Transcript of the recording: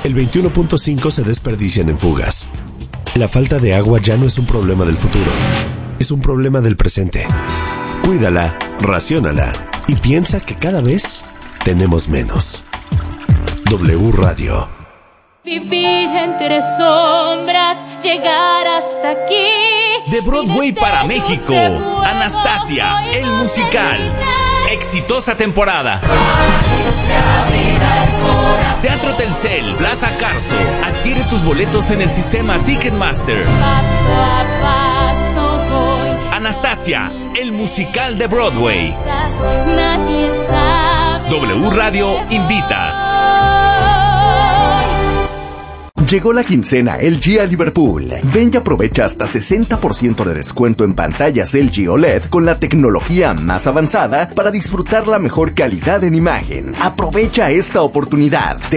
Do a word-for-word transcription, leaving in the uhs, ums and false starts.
El veintiuno punto cinco se desperdician en fugas. La falta de agua ya no es un problema del futuro, es un problema del presente. Cuídala, raciónala y piensa que cada vez tenemos menos. W Radio. Vivir entre sombras, llegar hasta aquí. De Broadway para México, Anastasia, el musical. Exitosa temporada. Teatro Telcel, Plaza Carso. Adquiere tus boletos en el sistema Ticketmaster. Paso a paso voy. Anastasia, el musical de Broadway. Nadie sabe. W Radio invita. Llegó la quincena L G a Liverpool. Ven y aprovecha hasta sesenta por ciento de descuento en pantallas L G O L E D con la tecnología más avanzada para disfrutar la mejor calidad en imagen. Aprovecha esta oportunidad. Te